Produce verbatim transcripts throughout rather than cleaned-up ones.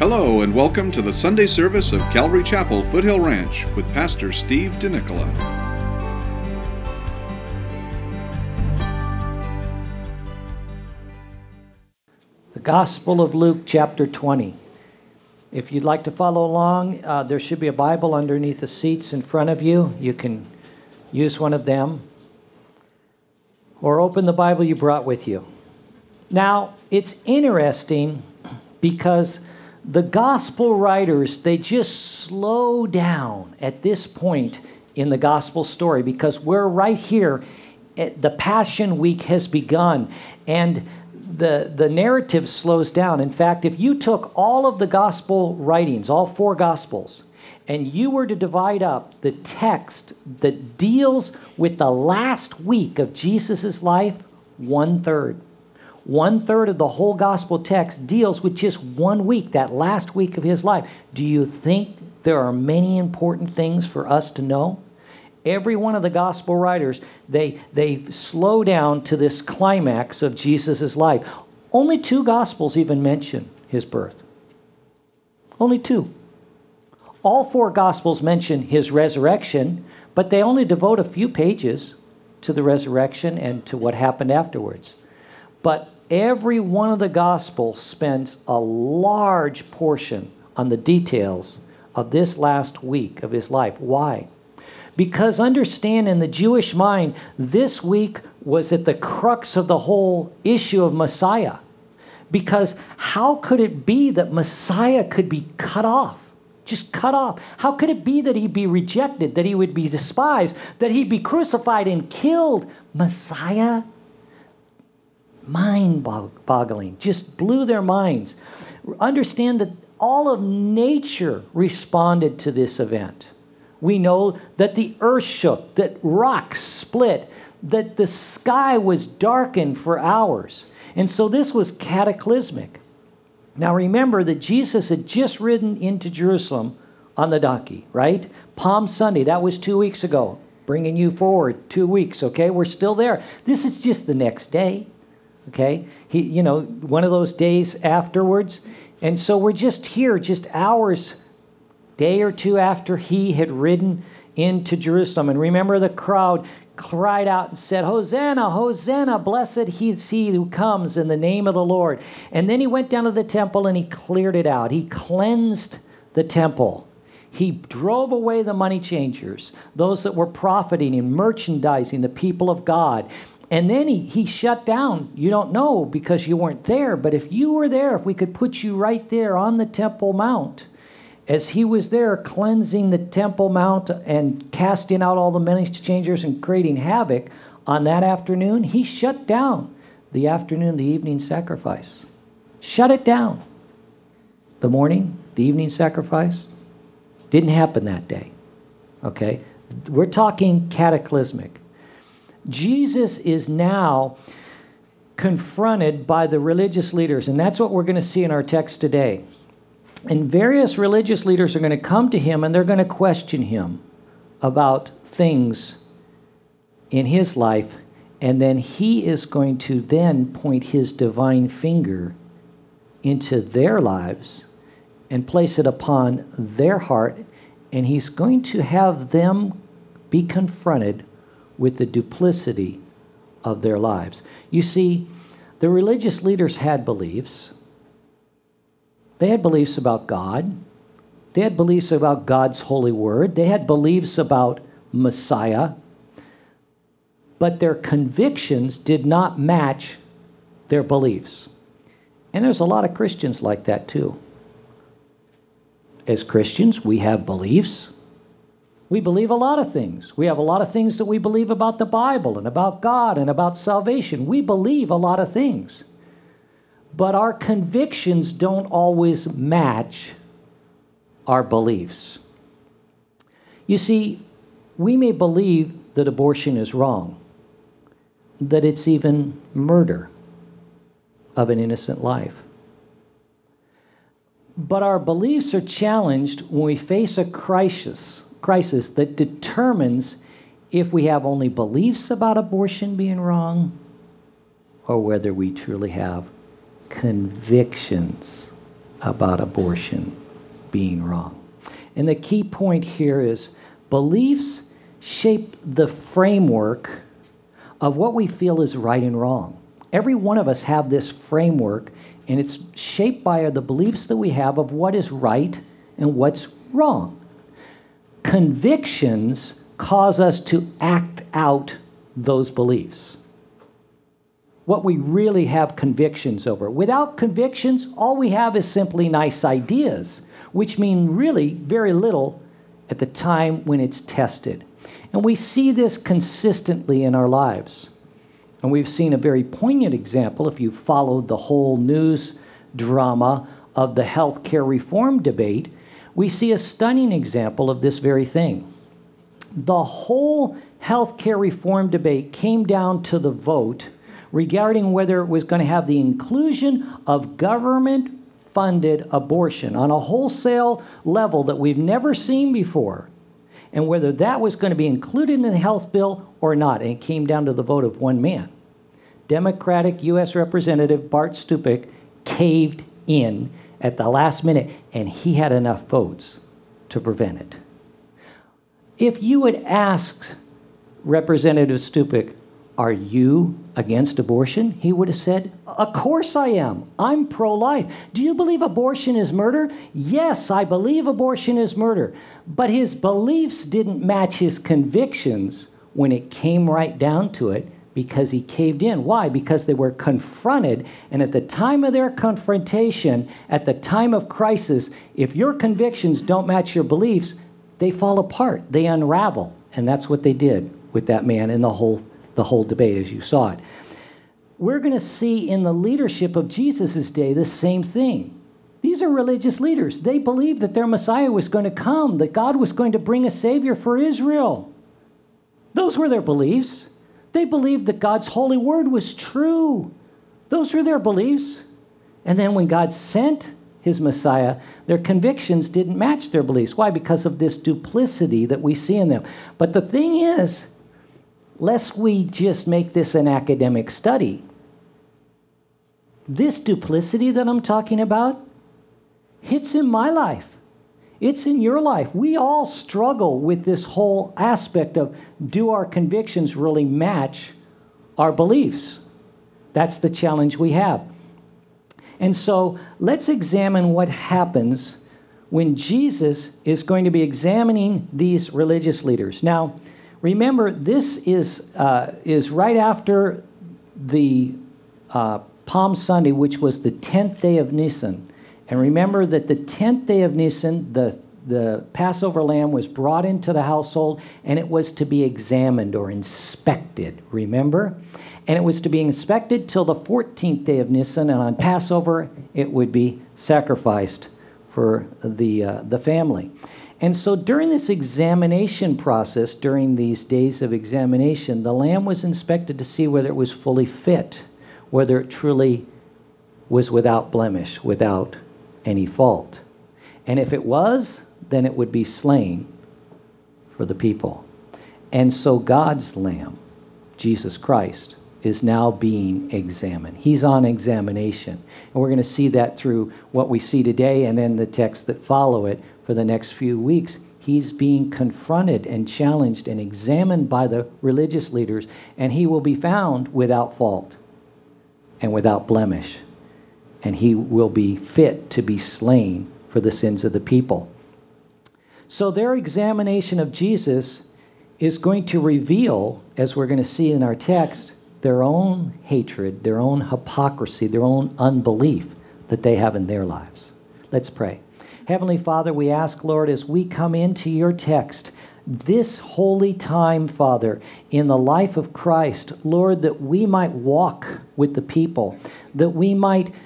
Hello and welcome to the Sunday service of Calvary Chapel, Foothill Ranch with Pastor Steve DeNicola. The Gospel of Luke, chapter twenty. If you'd like to follow along, uh, there should be a Bible underneath the seats in front of you. You can use one of them, or open the Bible you brought with you. Now, it's interesting because the Gospel writers, they just slow down at this point in the Gospel story because we're right here. The Passion Week has begun, and the the narrative slows down. In fact, if you took all of the gospel writings, all four gospels, and you were to divide up the text that deals with the last week of Jesus' life, one third. One third of the whole gospel text deals with just one week, that last week of his life. Do you think there are many important things for us to know? Every one of the gospel writers, they they slow down to this climax of Jesus' life. Only two gospels even mention his birth. Only two. All four gospels mention his resurrection, but they only devote a few pages to the resurrection and to what happened afterwards. But every one of the gospels spends a large portion on the details of this last week of his life. Why? Because understand, in the Jewish mind, this week was at the crux of the whole issue of Messiah. Because how could it be that Messiah could be cut off? Just cut off. How could it be that he'd be rejected, that he would be despised, that he'd be crucified and killed? Messiah? Mind-boggling. Just blew their minds. Understand that all of nature responded to this event. We know that the earth shook, that rocks split, that the sky was darkened for hours. And so this was cataclysmic. Now remember that Jesus had just ridden into Jerusalem on the donkey, right? Palm Sunday, that was two weeks ago. Bringing you forward two weeks, okay? We're still there. This is just the next day, okay? He, you know, one of those days afterwards. And so we're just here, just hours day or two after he had ridden into Jerusalem. And remember, the crowd cried out and said, Hosanna, Hosanna, blessed he is he who comes in the name of the Lord. And then he went down to the temple and he cleared it out. He cleansed the temple. He drove away the money changers, those that were profiting and merchandising the people of God. And then he, he shut down. You don't know because you weren't there, but if you were there, if we could put you right there on the Temple Mount, as he was there cleansing the Temple Mount and casting out all the money changers and creating havoc on that afternoon, he shut down the afternoon, the evening sacrifice. Shut it down. The morning, the evening sacrifice, didn't happen that day. Okay? We're talking cataclysmic. Jesus is now confronted by the religious leaders, and that's what we're going to see in our text today. And various religious leaders are going to come to him and they're going to question him about things in his life. And then he is going to then point his divine finger into their lives and place it upon their heart. And he's going to have them be confronted with the duplicity of their lives. You see, the religious leaders had beliefs. They had beliefs about God. They had beliefs about God's holy word. They had beliefs about Messiah. But their convictions did not match their beliefs. And there's a lot of Christians like that too. As Christians, we have beliefs. We believe a lot of things. We have a lot of things that we believe about the Bible and about God and about salvation. We believe a lot of things. But our convictions don't always match our beliefs. You see, we may believe that abortion is wrong, that it's even murder of an innocent life. But our beliefs are challenged when we face a crisis, crisis that determines if we have only beliefs about abortion being wrong or whether we truly have convictions about abortion being wrong. And the key point here is beliefs shape the framework of what we feel is right and wrong. Every one of us have this framework, and it's shaped by the beliefs that we have of what is right and what's wrong. Convictions cause us to act out those beliefs. What we really have convictions over. Without convictions, all we have is simply nice ideas, which mean really very little at the time when it's tested. And we see this consistently in our lives. And we've seen a very poignant example, if you followed the whole news drama of the healthcare reform debate, we see a stunning example of this very thing. The whole healthcare reform debate came down to the vote regarding whether it was going to have the inclusion of government-funded abortion on a wholesale level that we've never seen before, and whether that was going to be included in the health bill or not. And it came down to the vote of one man. Democratic U S Representative Bart Stupak caved in at the last minute, and he had enough votes to prevent it. If you had asked Representative Stupak, are you against abortion? He would have said, of course I am. I'm pro-life. Do you believe abortion is murder? Yes, I believe abortion is murder. But his beliefs didn't match his convictions when it came right down to it, because he caved in. Why? Because they were confronted, and at the time of their confrontation, at the time of crisis, if your convictions don't match your beliefs, they fall apart, they unravel. And that's what they did with that man in the whole the whole debate, as you saw it. We're going to see in the leadership of Jesus' day the same thing. These are religious leaders. They believed that their Messiah was going to come, that God was going to bring a Savior for Israel. Those were their beliefs. They believed that God's holy word was true. Those were their beliefs. And then when God sent his Messiah, their convictions didn't match their beliefs. Why? Because of this duplicity that we see in them. But the thing is, lest we just make this an academic study, this duplicity that I'm talking about hits in my life. It's in your life. We all struggle with this whole aspect of, do our convictions really match our beliefs? That's the challenge we have. And so let's examine what happens when Jesus is going to be examining these religious leaders. Now, remember, this is uh, is right after the uh, Palm Sunday, which was the tenth day of Nisan. And remember that the tenth day of Nisan, the, the Passover lamb was brought into the household, and it was to be examined or inspected, remember? And it was to be inspected till the fourteenth day of Nisan, and on Passover it would be sacrificed for the uh, the family. And so during this examination process, during these days of examination, the lamb was inspected to see whether it was fully fit, whether it truly was without blemish, without any fault. And if it was, then it would be slain for the people. And so God's lamb, Jesus Christ, is now being examined. He's on examination. And we're going to see that through what we see today and then the texts that follow it for the next few weeks. He's being confronted and challenged and examined by the religious leaders, and he will be found without fault and without blemish. And he will be fit to be slain for the sins of the people. So their examination of Jesus is going to reveal, as we're going to see in our text, their own hatred, their own hypocrisy, their own unbelief that they have in their lives. Let's pray. Heavenly Father, we ask, Lord, as we come into your text, this holy time, Father, in the life of Christ, Lord, that we might walk with the people, that we might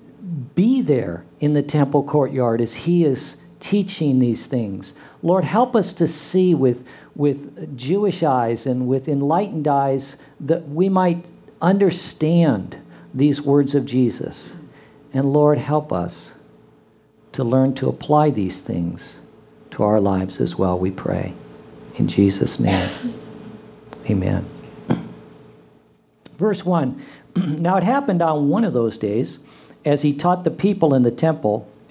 be there in the temple courtyard as he is teaching these things. Lord, help us to see with, with Jewish eyes and with enlightened eyes that we might understand these words of Jesus. And Lord, help us to learn to apply these things to our lives as well, we pray. In Jesus' name, amen. Verse one, now it happened on one of those days, as he taught the people in the temple,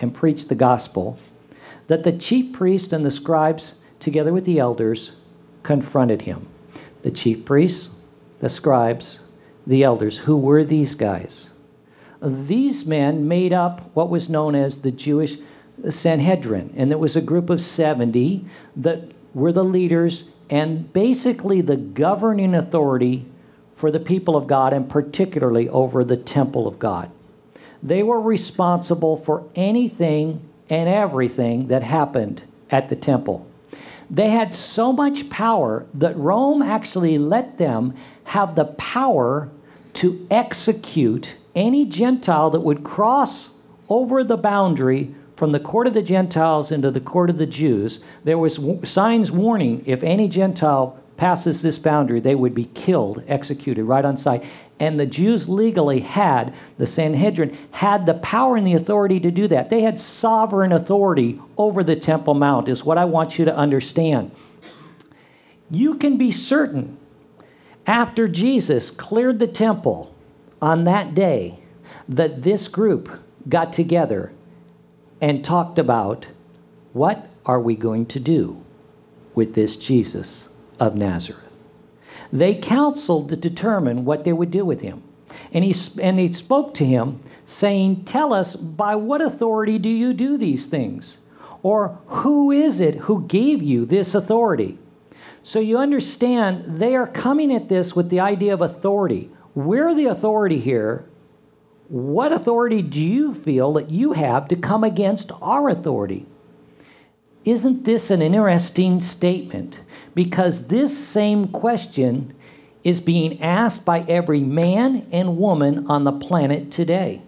and preached the gospel, that the chief priests and the scribes, together with the elders, confronted him. The chief priests, the scribes, the elders. Who were these guys? These men made up what was known as the Jewish Sanhedrin, and it was a group of seventy that were the leaders and basically the governing authority for the people of God, and particularly over the temple of God. They were responsible for anything and everything that happened at the temple. They had so much power that Rome actually let them have the power to execute any Gentile that would cross over the boundary from the court of the Gentiles into the court of the Jews. There was w- signs warning if any Gentile passes this boundary, they would be killed, executed right on sight. And the Jews legally had, the Sanhedrin, had the power and the authority to do that. They had sovereign authority over the Temple Mount, is what I want you to understand. You can be certain, after Jesus cleared the temple on that day, that this group got together and talked about, what are we going to do with this Jesus of Nazareth? They counseled to determine what they would do with him. And he, and he spoke to him, saying, tell us, by what authority do you do these things? Or who is it who gave you this authority? So you understand, they are coming at this with the idea of authority. We're the authority here. What authority do you feel that you have to come against our authority? Isn't this an interesting statement? Because this same question is being asked by every man and woman on the planet today.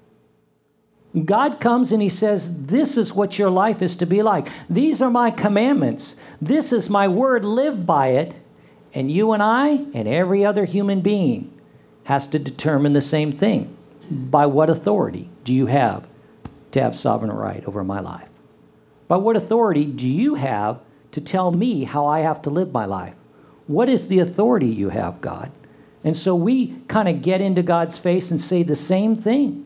God comes and he says, this is what your life is to be like. These are my commandments. This is my word. Live by it. And you and I and every other human being has to determine the same thing. By what authority do you have to have sovereign right over my life? By what authority do you have to tell me how I have to live my life? What is the authority you have, God? And so we kind of get into God's face and say the same thing.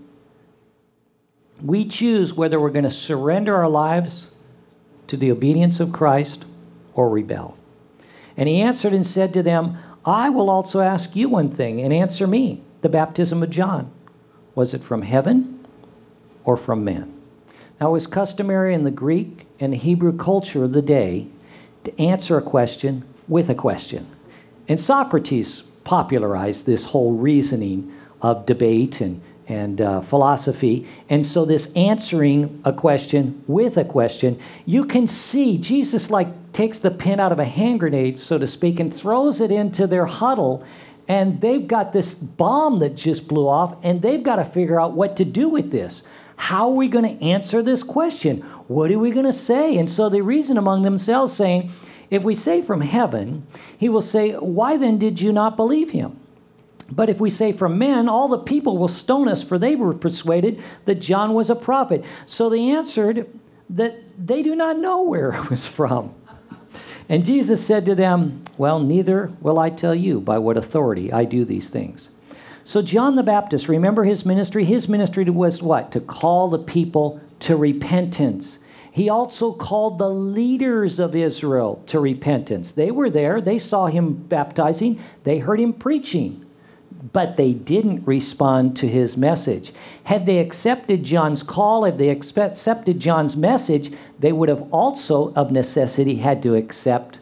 We choose whether we're going to surrender our lives to the obedience of Christ or rebel. And he answered and said to them, I will also ask you one thing, and answer me. The baptism of John, was it from heaven or from men? Now, it was customary in the Greek and the Hebrew culture of the day to answer a question with a question. And Socrates popularized this whole reasoning of debate and, and uh, philosophy. And so this answering a question with a question, you can see Jesus like takes the pin out of a hand grenade, so to speak, and throws it into their huddle. And they've got this bomb that just blew off, and they've got to figure out what to do with this. How are we going to answer this question? What are we going to say? And so they reason among themselves, saying, if we say from heaven, he will say, why then did you not believe him? But if we say from men, all the people will stone us, for they were persuaded that John was a prophet. So they answered that they do not know where it was from. And Jesus said to them, well, neither will I tell you by what authority I do these things. So John the Baptist, remember his ministry? His ministry was what? To call the people to repentance. He also called the leaders of Israel to repentance. They were there. They saw him baptizing. They heard him preaching. But they didn't respond to his message. Had they accepted John's call, if they accepted John's message, they would have also, of necessity, had to accept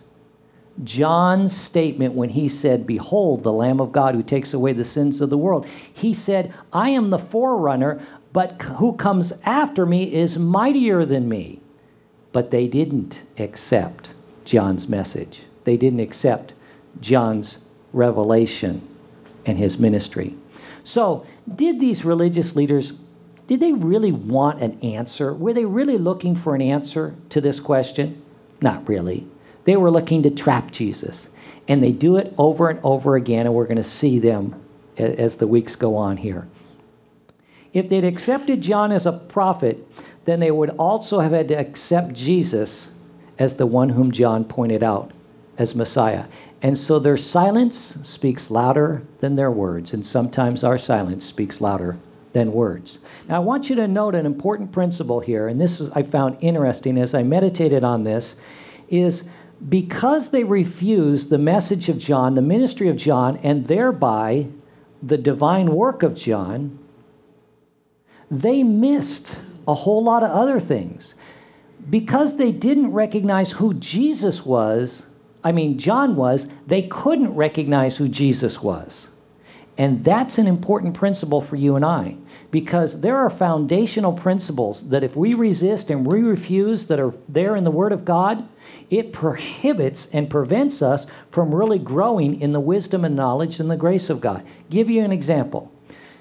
John's statement when he said, behold, the Lamb of God who takes away the sins of the world. He said, I am the forerunner, but who comes after me is mightier than me. But they didn't accept John's message. They didn't accept John's revelation and his ministry. So, did these religious leaders, did they really want an answer? Were they really looking for an answer to this question? Not really. They were looking to trap Jesus. And they do it over and over again, and we're going to see them as the weeks go on here. If they'd accepted John as a prophet, then they would also have had to accept Jesus as the one whom John pointed out as Messiah. And so their silence speaks louder than their words, and sometimes our silence speaks louder than words. Now, I want you to note an important principle here, and this is, I found interesting as I meditated on this, is because they refused the message of John, the ministry of John, and thereby the divine work of John, they missed a whole lot of other things. Because they didn't recognize who Jesus was, I mean John was, they couldn't recognize who Jesus was. And that's an important principle for you and I, because there are foundational principles that if we resist and we refuse that are there in the Word of God, it prohibits and prevents us from really growing in the wisdom and knowledge and the grace of God. Give you an example.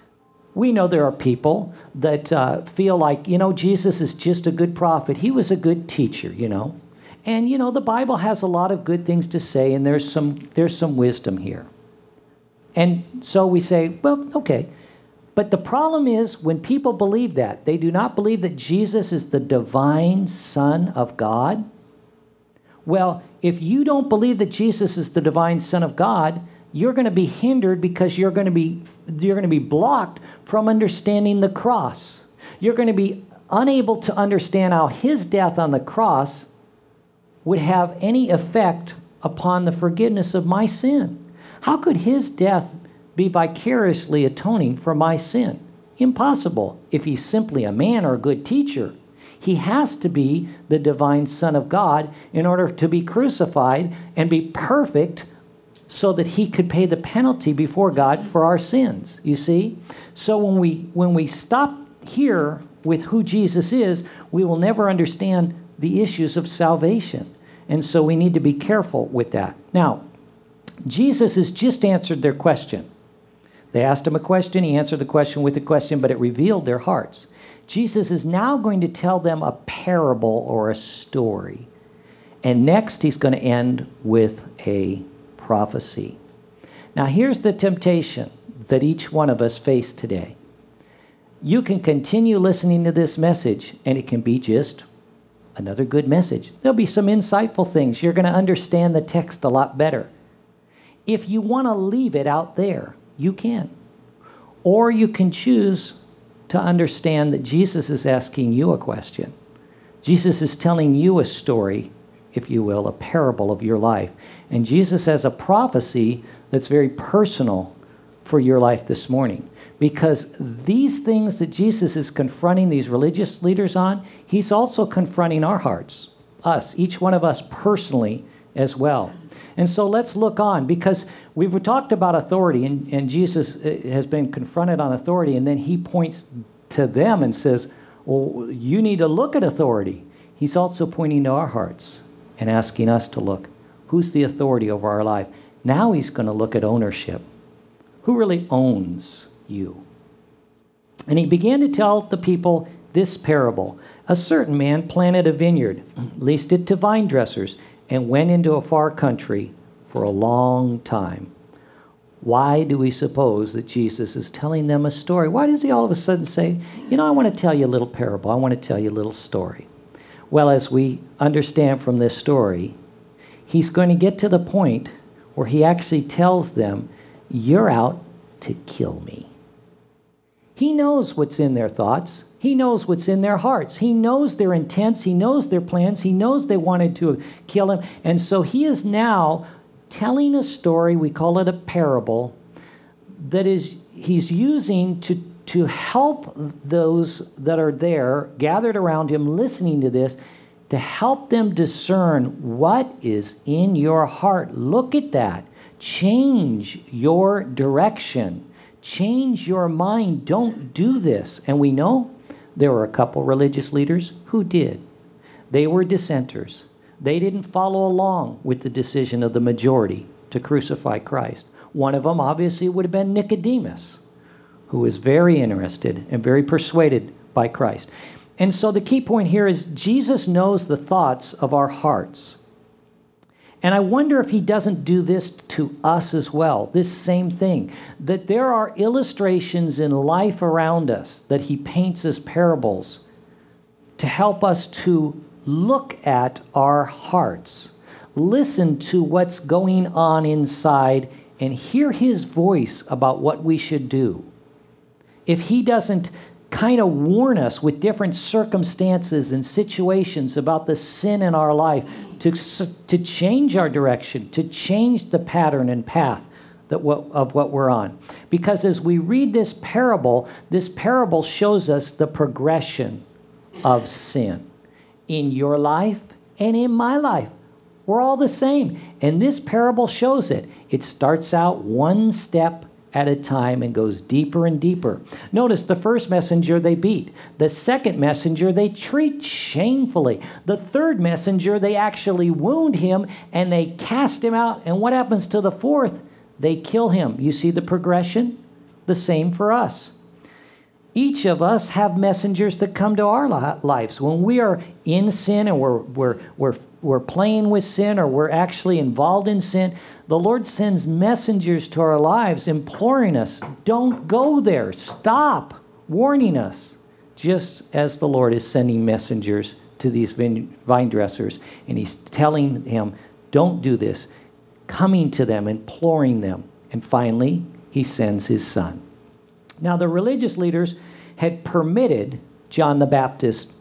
We know there are people that uh, feel like, you know, Jesus is just a good prophet. He was a good teacher, you know. And, you know, the Bible has a lot of good things to say, and there's some there's some wisdom here. And so we say, well, okay. But the problem is when people believe that, they do not believe that Jesus is the divine Son of God. Well, if you don't believe that Jesus is the divine Son of God, you're going to be hindered because you're going to be you're going to be blocked from understanding the cross. You're going to be unable to understand how his death on the cross would have any effect upon the forgiveness of my sin. How could his death be vicariously atoning for my sin? Impossible. If he's simply a man or a good teacher, he has to be the divine Son of God in order to be crucified and be perfect so that he could pay the penalty before God for our sins, you see? So when we when we stop here with who Jesus is, we will never understand the issues of salvation. And so we need to be careful with that. Now, Jesus has just answered their question. They asked him a question, he answered the question with a question, but it revealed their hearts. Jesus is now going to tell them a parable or a story. And next he's going to end with a prophecy. Now here's the temptation that each one of us face today. You can continue listening to this message and it can be just another good message. There'll be some insightful things. You're going to understand the text a lot better. If you want to leave it out there, you can. Or you can choose to understand that Jesus is asking you a question. Jesus is telling you a story, if you will, a parable of your life. And Jesus has a prophecy that's very personal for your life this morning. Because these things that Jesus is confronting these religious leaders on, he's also confronting our hearts, us, each one of us personally as well. And so let's look on, because we've talked about authority, and, and Jesus has been confronted on authority, and then he points to them and says, well, you need to look at authority. He's also pointing to our hearts and asking us to look. Who's the authority over our life? Now he's going to look at ownership. Who really owns you? And he began to tell the people this parable. A certain man planted a vineyard, leased it to vine dressers, and went into a far country for a long time. Why do we suppose that Jesus is telling them a story? Why does he all of a sudden say, you know, I want to tell you a little parable. I want to tell you a little story. Well, as we understand from this story, he's going to get to the point where he actually tells them, you're out to kill me. He knows what's in their thoughts. He knows what's in their hearts. He knows their intents. He knows their plans. He knows they wanted to kill him. And so he is now telling a story, we call it a parable, that is he's using to, to help those that are there, gathered around him, listening to this, to help them discern what is in your heart. Look at that. Change your direction. Change your mind. Don't do this. And we know there were a couple religious leaders who did. They were dissenters. They didn't follow along with the decision of the majority to crucify Christ. One of them obviously would have been Nicodemus, who was very interested and very persuaded by Christ. And so the key point here is Jesus knows the thoughts of our hearts. And I wonder if he doesn't do this to us as well, this same thing, that there are illustrations in life around us that he paints as parables to help us to look at our hearts, listen to what's going on inside, and hear his voice about what we should do. if he doesn't kind of warn us with different circumstances and situations about the sin in our life to, to change our direction, to change the pattern and path that what, of what we're on. Because as we read this parable, this parable shows us the progression of sin in your life and in my life. We're all the same. And this parable shows it. It starts out one step at a time and goes deeper and deeper. Notice the first messenger they beat. The second messenger they treat shamefully. The third messenger they actually wound him and they cast him out. And what happens to the fourth? They kill him. You see the progression? The same for us. Each of us have messengers that come to our lives. When we are in sin and we're, we're, we're, we're playing with sin or we're actually involved in sin, the Lord sends messengers to our lives imploring us, don't go there, stop, warning us, just as the Lord is sending messengers to these vine dressers, and he's telling him, don't do this, coming to them, imploring them, and finally, he sends his son. Now, the religious leaders had permitted John the Baptist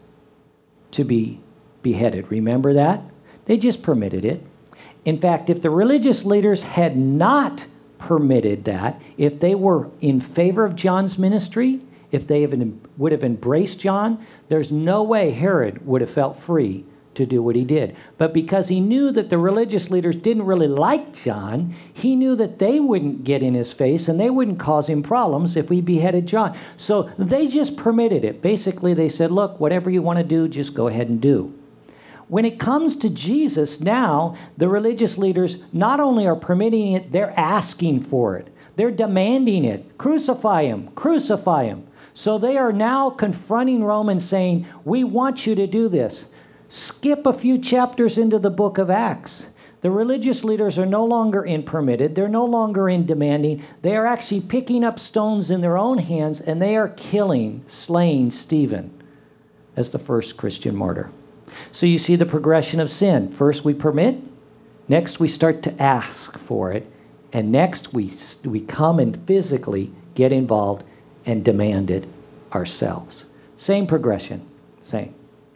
to be beheaded. Remember that? They just permitted it. In fact, if the religious leaders had not permitted that, if they were in favor of John's ministry, if they would have embraced John, there's no way Herod would have felt free to do what he did. But because he knew that the religious leaders didn't really like John, he knew that they wouldn't get in his face and they wouldn't cause him problems if we beheaded John. So they just permitted it. Basically, they said, look, whatever you want to do, just go ahead and do. When it comes to Jesus now, the religious leaders not only are permitting it, they're asking for it. They're demanding it. Crucify him, crucify him. So they are now confronting Rome and saying, we want you to do this. Skip a few chapters into the book of Acts. The religious leaders are no longer in permitted. They're no longer in demanding. They are actually picking up stones in their own hands, and they are killing, slaying Stephen as the first Christian martyr. So you see the progression of sin. First we permit, next we start to ask for it, and next we we come and physically get involved and demand it ourselves. Same progression, same.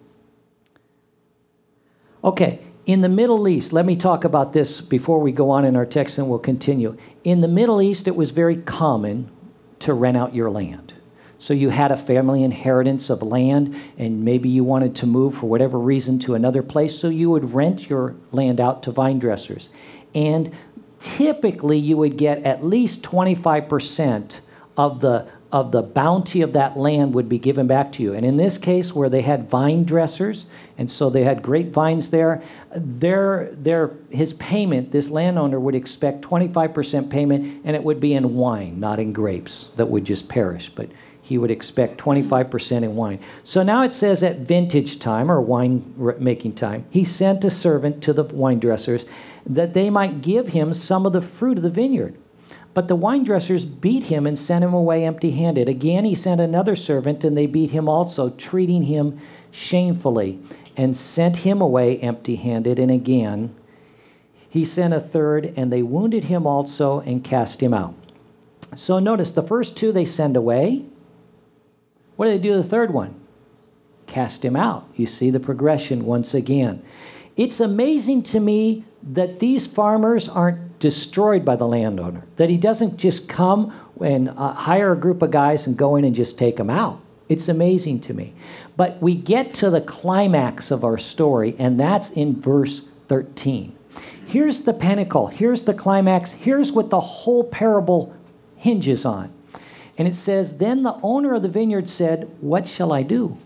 Okay, in the Middle East, let me talk about this before we go on in our text and we'll continue. In the Middle East, it was very common to rent out your land. So you had a family inheritance of land, and maybe you wanted to move for whatever reason to another place, so you would rent your land out to vine dressers. And typically you would get at least twenty-five percent of the of the bounty of that land would be given back to you. And in this case, where they had vine dressers, and so they had grapevines there, their, their, his payment, this landowner would expect twenty-five percent payment, and it would be in wine, not in grapes that would just perish. But he would expect twenty-five percent in wine. So now it says at vintage time, or wine making time, he sent a servant to the wine dressers that they might give him some of the fruit of the vineyard. But the wine dressers beat him and sent him away empty-handed. Again, he sent another servant, and they beat him also, treating him shamefully, and sent him away empty-handed. And again, he sent a third, and they wounded him also and cast him out. So notice, the first two they send away. What do they do to the third one? Cast him out. You see the progression once again. It's amazing to me that these farmers aren't destroyed by the landowner, that he doesn't just come and uh, hire a group of guys and go in and just take them out. It's amazing to me. But we get to the climax of our story, and that's in verse thirteen. Here's the pinnacle. Here's the climax. Here's what the whole parable hinges on. And it says, then the owner of the vineyard said, what shall I do?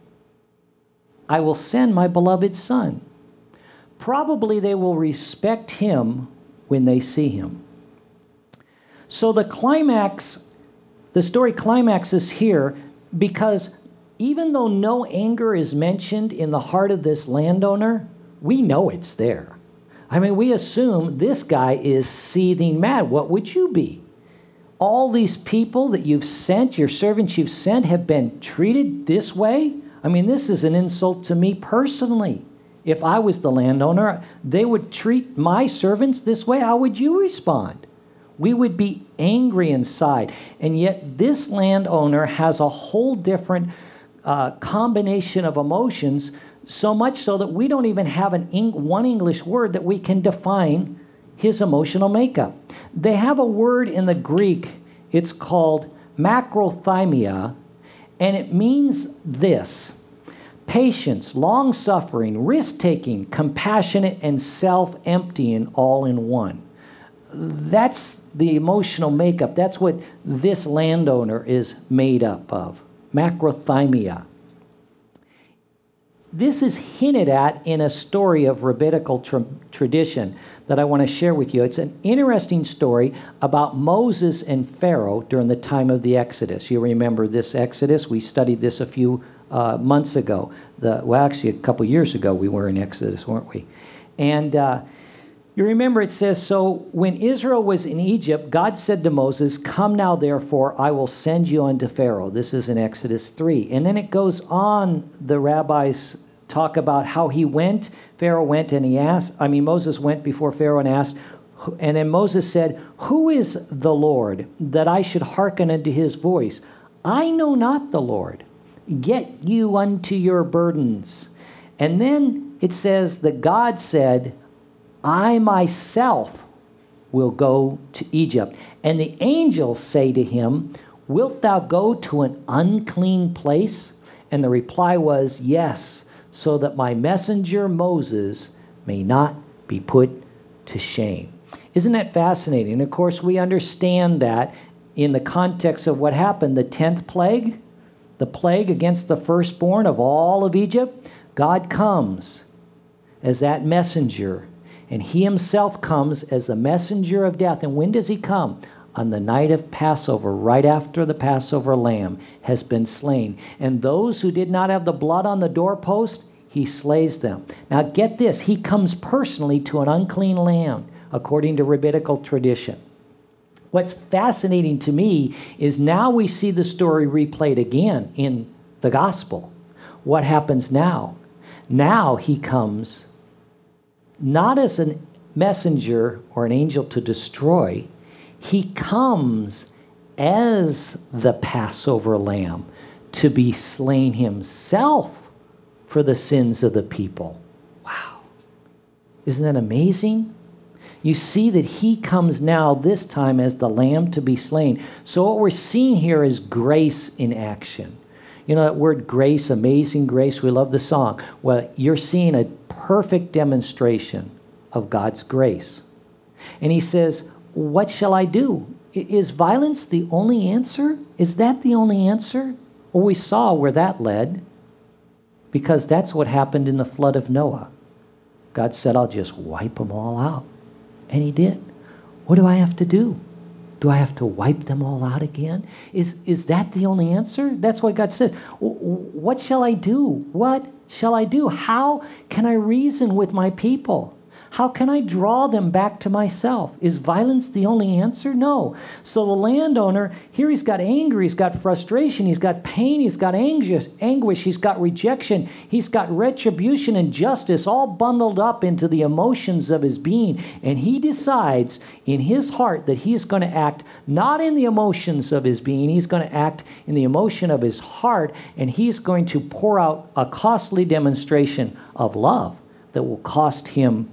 I will send my beloved son. Probably they will respect him when they see him. So the climax, the story climaxes here because even though no anger is mentioned in the heart of this landowner, we know it's there. I mean, we assume this guy is seething mad. What would you be? All these people that you've sent, your servants you've sent, have been treated this way? I mean, this is an insult to me personally. If I was the landowner, they would treat my servants this way. How would you respond? We would be angry inside. And yet this landowner has a whole different uh, combination of emotions, so much so that we don't even have an Eng- one English word that we can define his emotional makeup. They have a word in the Greek. It's called macrothymia, and it means this: patience, long-suffering, risk-taking, compassionate, and self-emptying all in one. That's the emotional makeup. That's what this landowner is made up of. Macrothymia. This is hinted at in a story of rabbinical tra- tradition that I want to share with you. It's an interesting story about Moses and Pharaoh during the time of the Exodus. You remember this Exodus? We studied this a few uh, months ago. The, well, actually, a couple years ago we were in Exodus, weren't we? And uh, you remember it says, so when Israel was in Egypt, God said to Moses, come now, therefore, I will send you unto Pharaoh. This is in Exodus three. And then it goes on, the rabbis talk about how he went. Pharaoh went and he asked, I mean, Moses went before Pharaoh and asked, and then Moses said, who is the Lord that I should hearken unto his voice? I know not the Lord. Get you unto your burdens. And then it says that God said, I myself will go to Egypt. And the angels say to him, wilt thou go to an unclean place? And the reply was, yes, so that my messenger Moses may not be put to shame. Isn't that fascinating? And of course, we understand that in the context of what happened, the tenth plague, the plague against the firstborn of all of Egypt. God comes as that messenger, and he himself comes as the messenger of death. And when does he come? On the night of Passover, right after the Passover lamb has been slain. And those who did not have the blood on the doorpost, he slays them. Now get this, he comes personally to an unclean land, according to rabbinical tradition. What's fascinating to me is now we see the story replayed again in the gospel. What happens now? Now he comes not as a messenger or an angel to destroy. He comes as the Passover lamb to be slain himself for the sins of the people. Wow. Isn't that amazing? You see that he comes now, this time, as the lamb to be slain. So what we're seeing here is grace in action. You know that word grace, amazing grace, we love the song. Well, you're seeing a perfect demonstration of God's grace. And he says, what shall I do? Is violence the only answer? Is that the only answer? Well, we saw where that led, because that's what happened in the flood of Noah. God said, I'll just wipe them all out. And he did. What do I have to do? Do I have to wipe them all out again? Is is that the only answer? That's what God says. What shall I do? What shall I do? How can I reason with my people? How can I draw them back to myself? Is violence the only answer? No. So the landowner, here he's got anger, he's got frustration, he's got pain, he's got anguish, anguish, he's got rejection, he's got retribution and justice all bundled up into the emotions of his being. And he decides in his heart that he's going to act not in the emotions of his being, he's going to act in the emotion of his heart, and he's going to pour out a costly demonstration of love that will cost him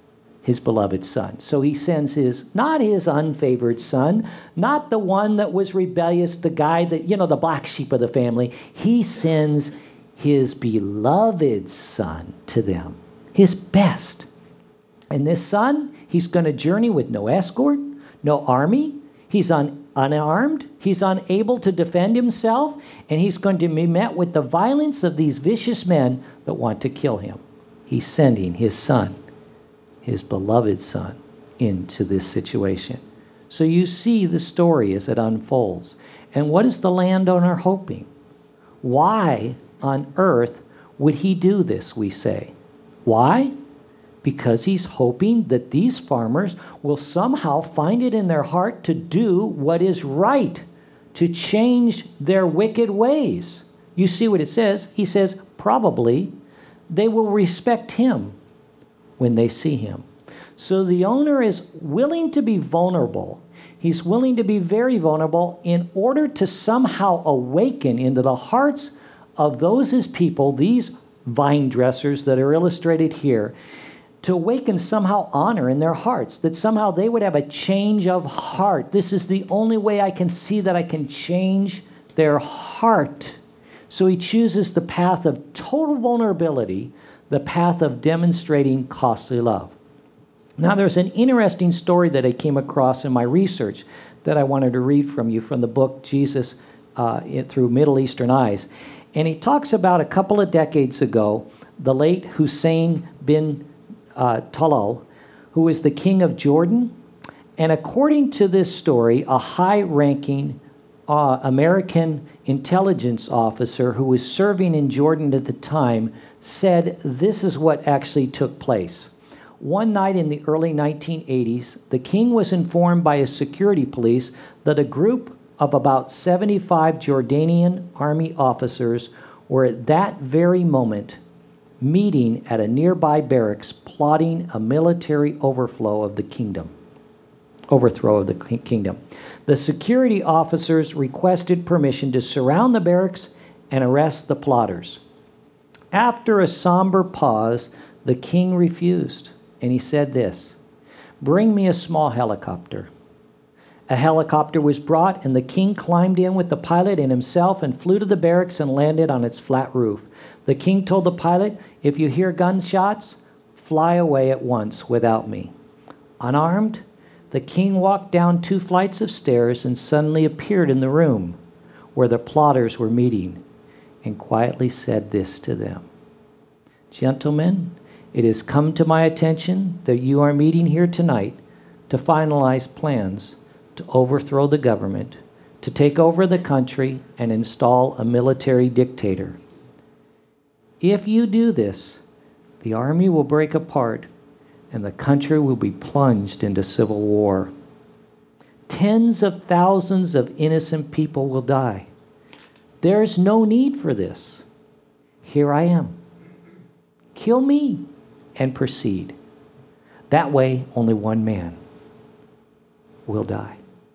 his beloved son. So he sends his, not his unfavored son, not the one that was rebellious, the guy that, you know, the black sheep of the family. He sends his beloved son to them, his best. And this son, he's going to journey with no escort, no army. He's un, unarmed. He's unable to defend himself. And he's going to be met with the violence of these vicious men that want to kill him. He's sending his son, his beloved son, into this situation. So you see the story as it unfolds. And what is the landowner hoping? Why on earth would he do this, we say? Why? Because he's hoping that these farmers will somehow find it in their heart to do what is right, to change their wicked ways. You see what it says? He says, probably they will respect him when they see him. So the owner is willing to be vulnerable. He's willing to be very vulnerable in order to somehow awaken into the hearts of those his people, these vine dressers that are illustrated here, to awaken somehow honor in their hearts, that somehow they would have a change of heart. This is the only way I can see that I can change their heart. So he chooses the path of total vulnerability, the path of demonstrating costly love. Now, there's an interesting story that I came across in my research that I wanted to read from you from the book Jesus uh, Through Middle Eastern Eyes. And he talks about a couple of decades ago, the late Hussein bin uh, Talal, who was the king of Jordan. And according to this story, a high-ranking uh, American intelligence officer who was serving in Jordan at the time said this is what actually took place. One night in the early nineteen eighties, the king was informed by his security police that a group of about seventy-five Jordanian army officers were at that very moment meeting at a nearby barracks plotting a military overflow of the kingdom. Overthrow of the kingdom. The security officers requested permission to surround the barracks and arrest the plotters. After a somber pause, the king refused. And he said this, "Bring me a small helicopter." A helicopter was brought, and the king climbed in with the pilot and himself and flew to the barracks and landed on its flat roof. The king told the pilot, "If you hear gunshots, fly away at once without me." Unarmed, the king walked down two flights of stairs and suddenly appeared in the room where the plotters were meeting and quietly said this to them, "Gentlemen, it has come to my attention that you are meeting here tonight to finalize plans to overthrow the government, to take over the country and install a military dictator. If you do this, the army will break apart and the country will be plunged into civil war. Tens of thousands of innocent people will die. There's no need for this. Here I am. Kill me and proceed. That way, only one man will die."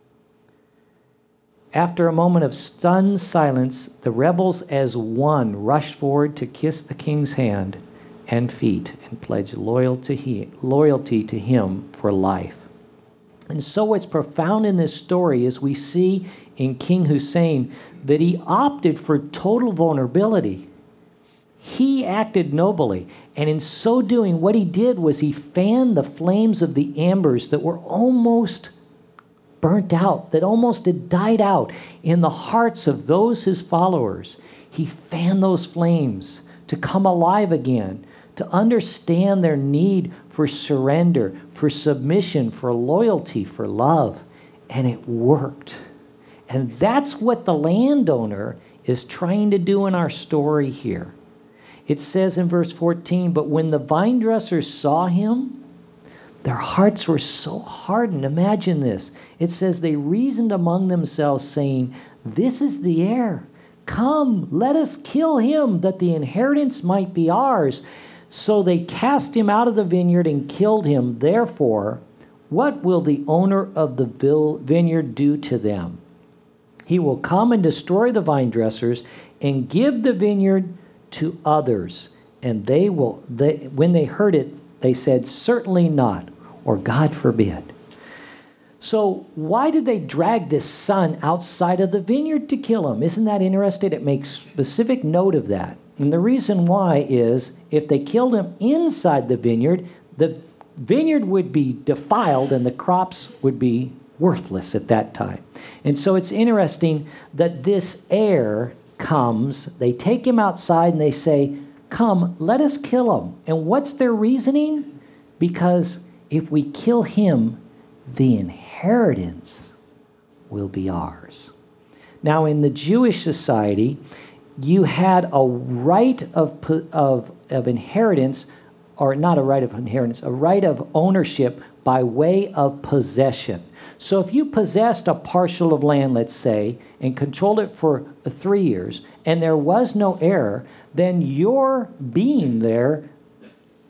After a moment of stunned silence, the rebels as one rushed forward to kiss the king's hand and feet and pledge loyalty, loyalty to him for life. And so what's profound in this story is we see in King Hussein that he opted for total vulnerability. He acted nobly, and in so doing, what he did was he fanned the flames of the embers that were almost burnt out, that almost had died out in the hearts of those his followers. He fanned those flames to come alive again, to understand their need for surrender, for submission, for loyalty, for love, and it worked. And that's what the landowner is trying to do in our story here. It says in verse fourteen, "But when the vine dressers saw him, their hearts were so hardened." Imagine this. It says they reasoned among themselves, saying, "This is the heir. Come, let us kill him, that the inheritance might be ours." So they cast him out of the vineyard and killed him. Therefore, what will the owner of the vineyard do to them? He will come and destroy the vine dressers and give the vineyard to others. And they will, they, when they heard it, they said, "Certainly not," or "God forbid." So why did they drag this son outside of the vineyard to kill him? Isn't that interesting? It makes specific note of that. And the reason why is if they killed him inside the vineyard, the vineyard would be defiled and the crops would be worthless at that time. And so it's interesting that this heir comes, they take him outside and they say, "Come, let us kill him." And what's their reasoning? Because if we kill him, the inheritance will be ours. Now, in the Jewish society, you had a right of, of, of inheritance, or not a right of inheritance, a right of ownership by way of possession. So if you possessed a parcel of land, let's say, and controlled it for three years, and there was no heir, then your being there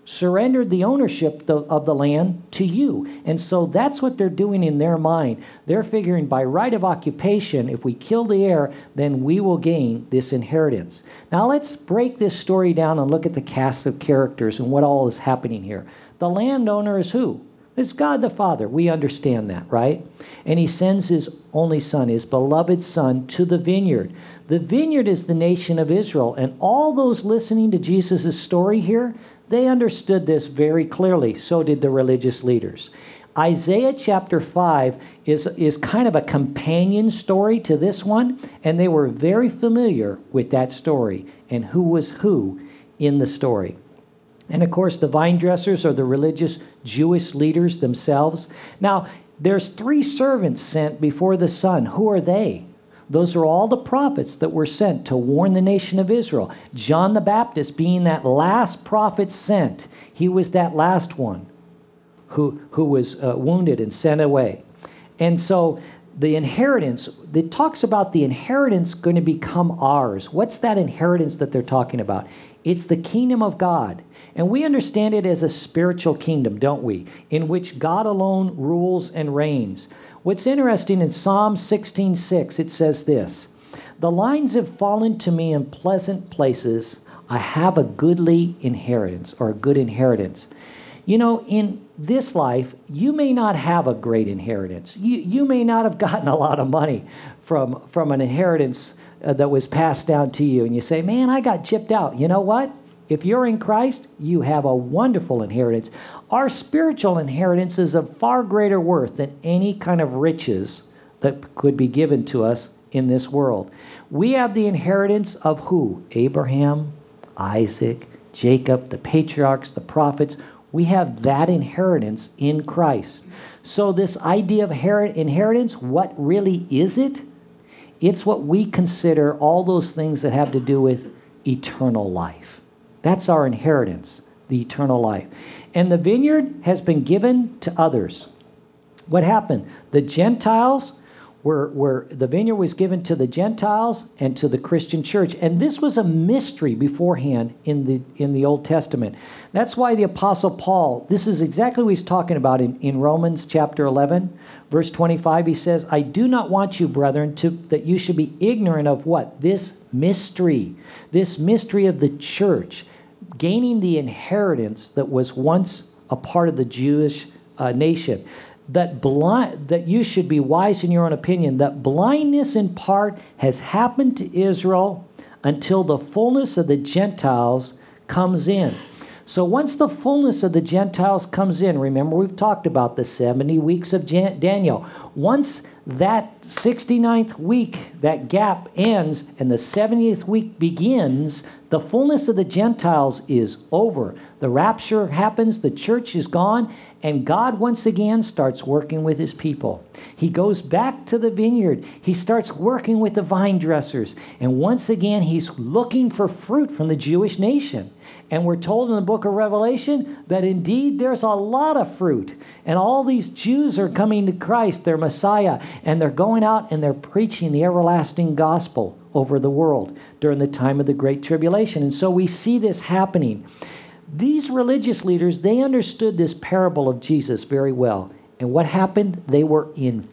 surrendered the ownership of the land to you. And so that's what they're doing in their mind. They're figuring by right of occupation, if we kill the heir, then we will gain this inheritance. Now let's break this story down and look at the cast of characters and what all is happening here. The landowner is who? It's God the Father. We understand that, right? And he sends his only son, his beloved son, to the vineyard. The vineyard is the nation of Israel. And all those listening to Jesus' story here, they understood this very clearly. So did the religious leaders. Isaiah chapter five is, is kind of a companion story to this one, and they were very familiar with that story and who was who in the story. And of course, the vine dressers are the religious Jewish leaders themselves. Now, there's three servants sent before the Son. Who are they? Those are all the prophets that were sent to warn the nation of Israel. John the Baptist being that last prophet sent. He was that last one who, who was uh, wounded and sent away. And so the inheritance, it talks about the inheritance going to become ours. What's that inheritance that they're talking about? It's the kingdom of God. And we understand it as a spiritual kingdom, don't we? In which God alone rules and reigns. What's interesting in Psalm sixteen six, it says this: "The lines have fallen to me in pleasant places. I have a goodly inheritance," or a good inheritance. You know, in this life, you may not have a great inheritance. You, you may not have gotten a lot of money from, from an inheritance uh, that was passed down to you. And you say, man, I got chipped out. You know what? If you're in Christ, you have a wonderful inheritance. Our spiritual inheritance is of far greater worth than any kind of riches that could be given to us in this world. We have the inheritance of who? Abraham, Isaac, Jacob, the patriarchs, the prophets. We have that inheritance in Christ. So this idea of inheritance, what really is it? It's what we consider all those things that have to do with eternal life. That's our inheritance, the eternal life. And the vineyard has been given to others. What happened? The Gentiles were, were the vineyard was given to the Gentiles and to the Christian church. And this was a mystery beforehand in the in the Old Testament. That's why the Apostle Paul, this is exactly what he's talking about in, in Romans chapter eleven, verse twenty-five. He says, "I do not want you, brethren, to that you should be ignorant of" what? This mystery. This mystery of the church gaining the inheritance that was once a part of the Jewish uh, nation. That blind, that you should be wise in your own opinion, that blindness in part has happened to Israel until the fullness of the Gentiles comes in. So once the fullness of the Gentiles comes in, remember we've talked about the seventy weeks of Jan- Daniel. Once that sixty-ninth week, that gap ends, and the seventieth week begins, the fullness of the Gentiles is over. The rapture happens, the church is gone, and God once again starts working with his people. He goes back to the vineyard. He starts working with the vine dressers. And once again, he's looking for fruit from the Jewish nation. And we're told in the book of Revelation that indeed there's a lot of fruit. And all these Jews are coming to Christ, their Messiah, and they're going out and they're preaching the everlasting gospel over the world during the time of the Great Tribulation. And so we see this happening. These religious leaders, they understood this parable of Jesus very well. And what happened? They were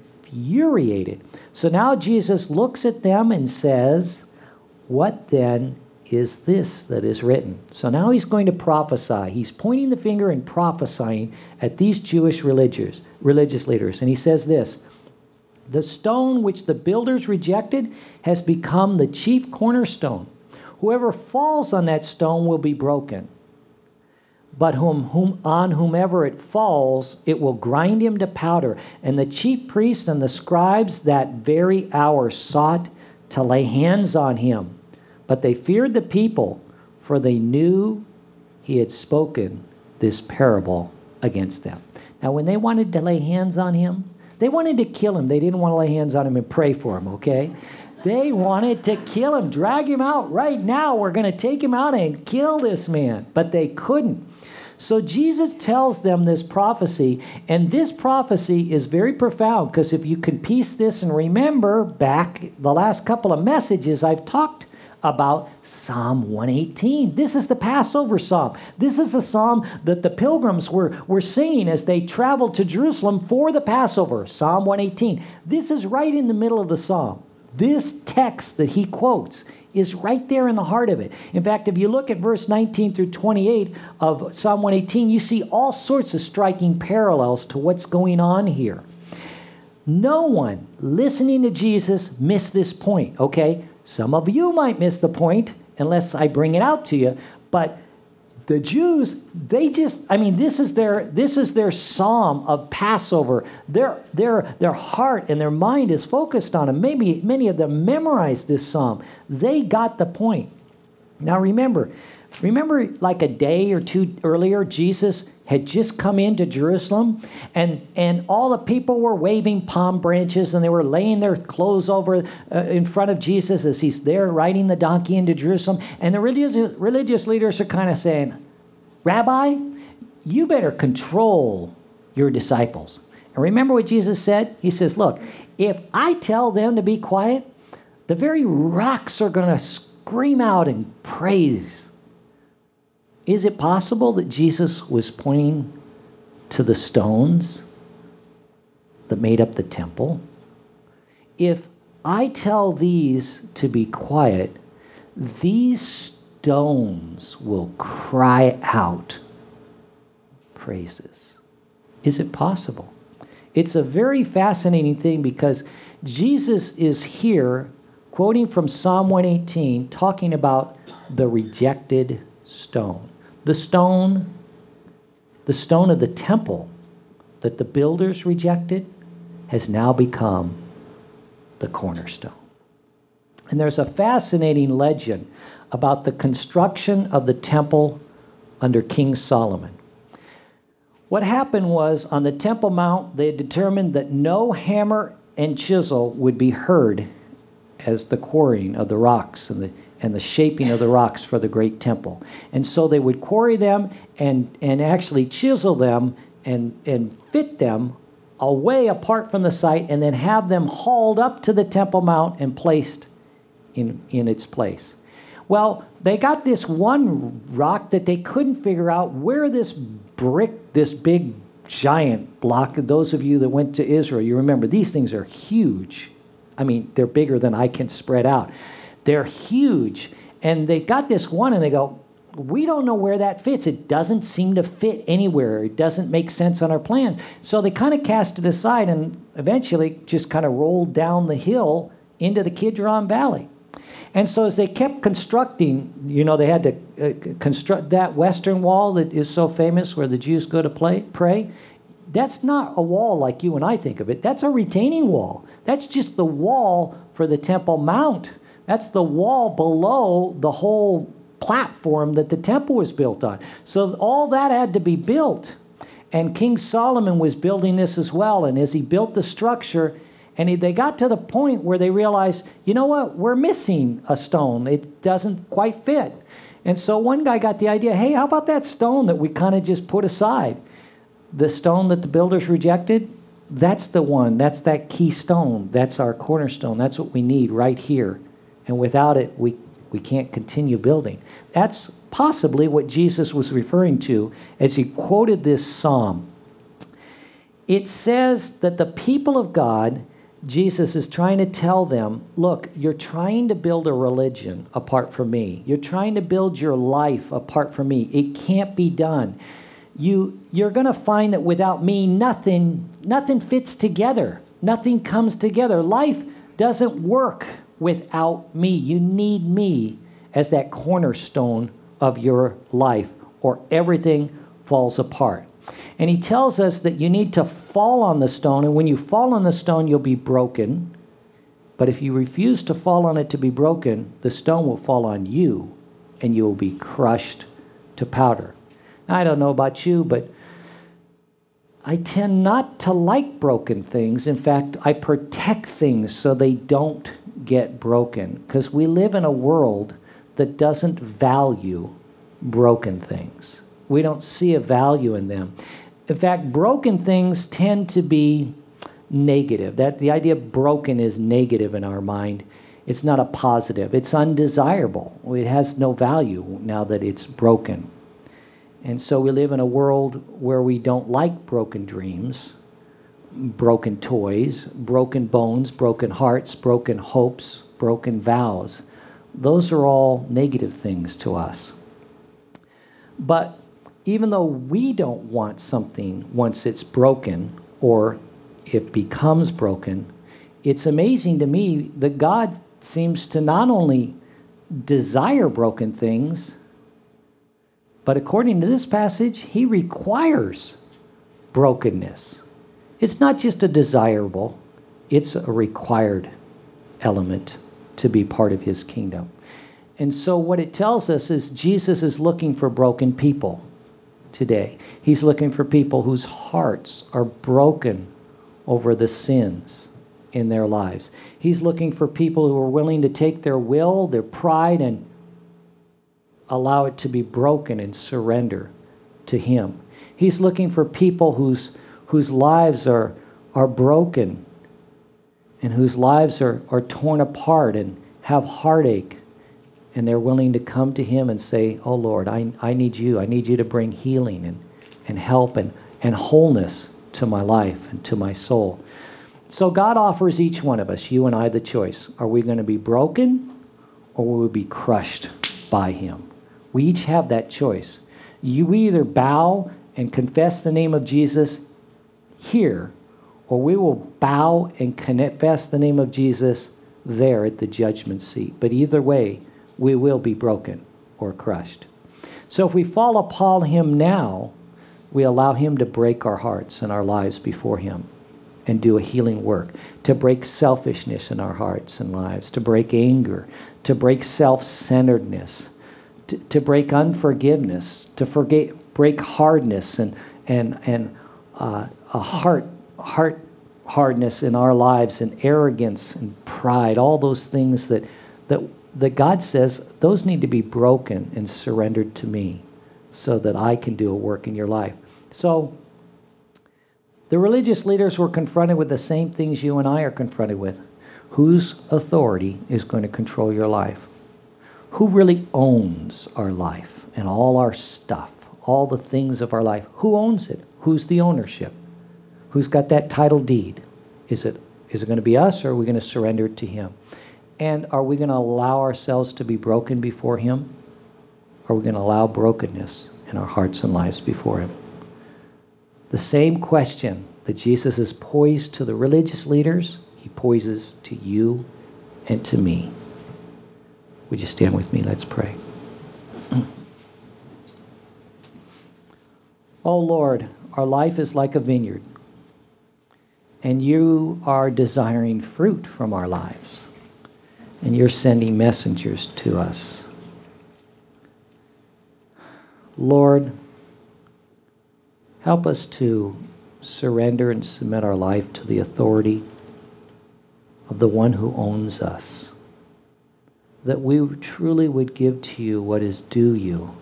infuriated. So now Jesus looks at them and says, "What then is this that is written?" So now he's going to prophesy. He's pointing the finger and prophesying at these Jewish religious, religious leaders. And he says this: "The stone which the builders rejected has become the chief cornerstone. Whoever falls on that stone will be broken. But whom, whom, on whomever it falls, it will grind him to powder. And the chief priests and the scribes that very hour sought to lay hands on him. But they feared the people, for they knew he had spoken this parable against them." Now, when they wanted to lay hands on him, they wanted to kill him. They didn't want to lay hands on him and pray for him, okay? They wanted to kill him, drag him out right now. We're going to take him out and kill this man. But they couldn't. So Jesus tells them this prophecy, and this prophecy is very profound, because if you can piece this and remember back the last couple of messages, I've talked about Psalm one eighteen. This is the Passover psalm. This is a psalm that the pilgrims were, were singing as they traveled to Jerusalem for the Passover, Psalm one eighteen. This is right in the middle of the psalm. This text that he quotes is right there in the heart of it. In fact, if you look at verse nineteen through twenty-eight of Psalm one eighteen, you see all sorts of striking parallels to what's going on here. No one listening to Jesus missed this point, okay? Some of you might miss the point unless I bring it out to you, but the Jews, they just, I mean, this is their this is their psalm of Passover. Their their their heart and their mind is focused on it. Maybe many of them memorized this psalm. They got the point. Now remember, remember like a day or two earlier, Jesus had just come into Jerusalem, and, and all the people were waving palm branches, and they were laying their clothes over uh, in front of Jesus as he's there riding the donkey into Jerusalem. And the religious, religious leaders are kind of saying, Rabbi, you better control your disciples. And remember what Jesus said? He says, look, if I tell them to be quiet, the very rocks are going to scream out in praise. Is it possible that Jesus was pointing to the stones that made up the temple? If I tell these to be quiet, these stones will cry out praises. Is it possible? It's a very fascinating thing because Jesus is here quoting from Psalm one eighteen, talking about the rejected stone. The stone, the stone of the temple that the builders rejected has now become the cornerstone. And there's a fascinating legend about the construction of the temple under King Solomon. What happened was on the Temple Mount, they determined that no hammer and chisel would be heard as the quarrying of the rocks and the and the shaping of the rocks for the great temple. And so they would quarry them and, and actually chisel them and, and fit them away apart from the site and then have them hauled up to the Temple Mount and placed in, in its place. Well, they got this one rock that they couldn't figure out where this brick, this big giant block, those of you that went to Israel, you remember these things are huge. I mean, they're bigger than I can spread out. They're huge. And they got this one and they go, we don't know where that fits. It doesn't seem to fit anywhere. It doesn't make sense on our plans. So they kind of cast it aside and eventually just kind of rolled down the hill into the Kidron Valley. And so as they kept constructing, you know, they had to uh, construct that western wall that is so famous where the Jews go to play, pray. That's not a wall like you and I think of it. That's a retaining wall. That's just the wall for the Temple Mount. That's the wall below the whole platform that the temple was built on. So all that had to be built. And King Solomon was building this as well. And as he built the structure, and he, they got to the point where they realized, you know what, we're missing a stone. It doesn't quite fit. And so one guy got the idea, hey, how about that stone that we kind of just put aside? The stone that the builders rejected, that's the one. That's that key stone. That's our cornerstone. That's what we need right here. And without it, we, we can't continue building. That's possibly what Jesus was referring to as he quoted this psalm. It says that the people of God, Jesus is trying to tell them, look, you're trying to build a religion apart from me. You're trying to build your life apart from me. It can't be done. You, you're going to find that without me, nothing, nothing fits together. Nothing comes together. Life doesn't work without me. You need me as that cornerstone of your life, or everything falls apart. And he tells us that you need to fall on the stone, and when you fall on the stone, you'll be broken. But if you refuse to fall on it to be broken, the stone will fall on you, and you will be crushed to powder. Now, I don't know about you, but I tend not to like broken things. In fact, I protect things so they don't get broken, because we live in a world that doesn't value broken things. We don't see a value in them. In fact, broken things tend to be negative. That the idea of broken is negative in our mind. It's not a positive. It's undesirable. It has no value now that it's broken. And so we live in a world where we don't like broken dreams, broken toys, broken bones, broken hearts, broken hopes, broken vows. Those are all negative things to us. But even though we don't want something once it's broken or it becomes broken, it's amazing to me that God seems to not only desire broken things, but according to this passage, he requires brokenness. It's not just a desirable, it's a required element to be part of his kingdom. And so what it tells us is Jesus is looking for broken people today. He's looking for people whose hearts are broken over the sins in their lives. He's looking for people who are willing to take their will, their pride, and allow it to be broken and surrender to him. He's looking for people whose whose lives are are broken and whose lives are, are torn apart and have heartache, and they're willing to come to him and say, oh Lord, I, I need you. I need you to bring healing and, and help and, and wholeness to my life and to my soul. So God offers each one of us, you and I, the choice. Are we going to be broken or will we be crushed by him? We each have that choice. You we either bow and confess the name of Jesus here, or we will bow and confess the name of Jesus there at the judgment seat. But either way, we will be broken or crushed. So if we fall upon him now, we allow him to break our hearts and our lives before him and do a healing work, to break selfishness in our hearts and lives, to break anger, to break self-centeredness, to, to break unforgiveness, to forget, break hardness and and and uh, a heart heart hardness in our lives, and arrogance and pride, all those things that that that God says those need to be broken and surrendered to me so that I can do a work in your life. So the religious leaders were confronted with the same things you and I are confronted with. Whose authority is going to control your life? Who really owns our life and all our stuff, all the things of our life? Who owns it? Who's the ownership? Who's got that title deed? Is it is it going to be us, or are we going to surrender it to him? And are we going to allow ourselves to be broken before him? Or are we going to allow brokenness in our hearts and lives before him? The same question that Jesus is poised to the religious leaders, he poises to you and to me. Would you stand with me? Let's pray. Oh Lord, our life is like a vineyard, and you are desiring fruit from our lives, and you're sending messengers to us. Lord, help us to surrender and submit our life to the authority of the one who owns us, that we truly would give to you what is due you.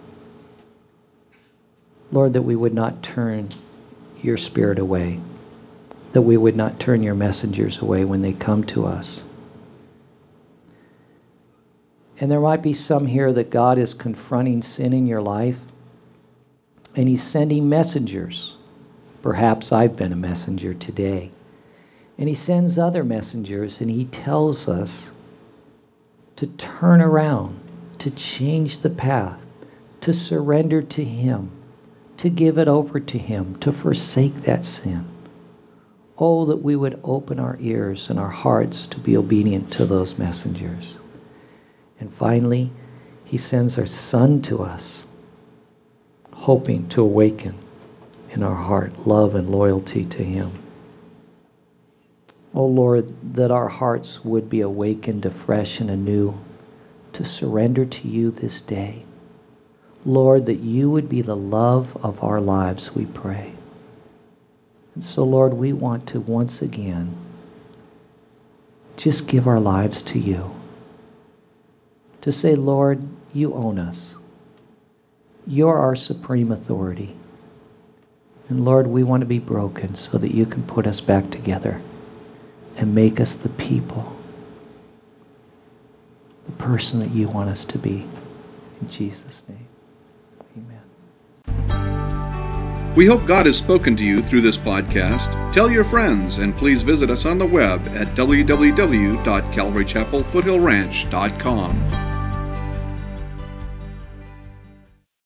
Lord, that we would not turn your spirit away, that we would not turn your messengers away when they come to us. And there might be some here that God is confronting sin in your life, and he's sending messengers. Perhaps I've been a messenger today. And he sends other messengers, and he tells us to turn around, to change the path, to surrender to him, to give it over to him, to forsake that sin. Oh, that we would open our ears and our hearts to be obedient to those messengers. And finally, he sends our Son to us, hoping to awaken in our heart love and loyalty to him. Oh Lord, that our hearts would be awakened afresh and anew to surrender to you this day. Lord, that you would be the love of our lives, we pray. And so, Lord, we want to once again just give our lives to you. To say, Lord, you own us. You're our supreme authority. And Lord, we want to be broken so that you can put us back together and make us the people the person that you want us to be. In Jesus' name, amen. We hope God has spoken to you through this podcast. Tell your friends, and please visit us on the web at w w w dot calvary chapel foothill ranch dot com.